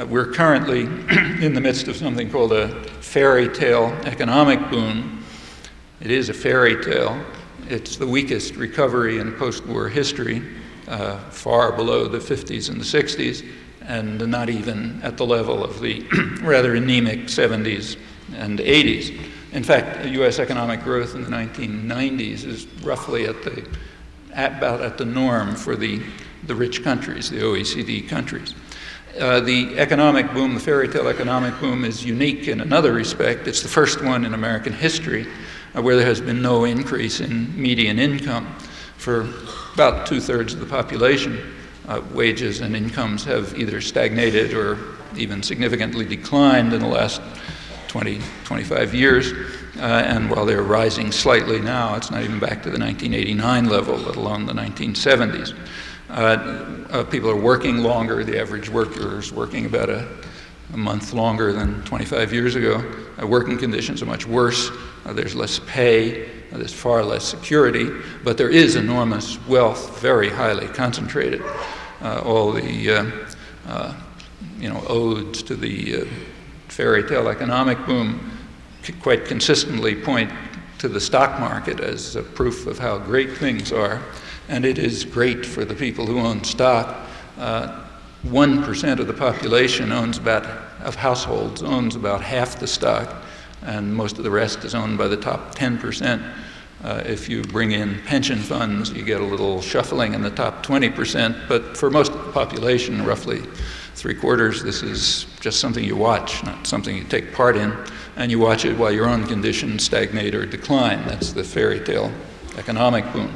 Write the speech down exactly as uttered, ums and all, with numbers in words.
Uh, we're currently in the midst of something called a fairy tale economic boom. It is a fairy tale. It's the weakest recovery in post-war history, uh, far below the fifties and the sixties, and not even at the level of the rather anemic seventies and eighties. In fact, U S economic growth in the nineteen nineties is roughly at the at about at the norm for the, the rich countries, the O E C D countries. Uh, the economic boom, the fairy tale economic boom, is unique in another respect. It's the first one in American history uh, where there has been no increase in median income. For about two-thirds of the population, uh, wages and incomes have either stagnated or even significantly declined in the last twenty, twenty-five years. Uh, and while they're rising slightly now, it's not even back to the nineteen eighty-nine level, let alone the nineteen seventies. Uh, uh, people are working longer. The average worker is working about a, a month longer than twenty-five years ago. Uh, working conditions are much worse. Uh, there's less pay. Uh, there's far less security. But there is enormous wealth, very highly concentrated. Uh, all the uh, uh, you know odes to the uh, fairy tale economic boom quite consistently point to the stock market as a proof of how great things are. And it is great for the people who own stock. Uh, one percent of the population owns about, of households owns about half the stock, and most of the rest is owned by the top ten percent. Uh, if you bring in pension funds, you get a little shuffling in the top twenty percent, but for most of the population, roughly three quarters, this is just something you watch, not something you take part in, and you watch it while your own conditions stagnate or decline. That's the fairy tale economic boom.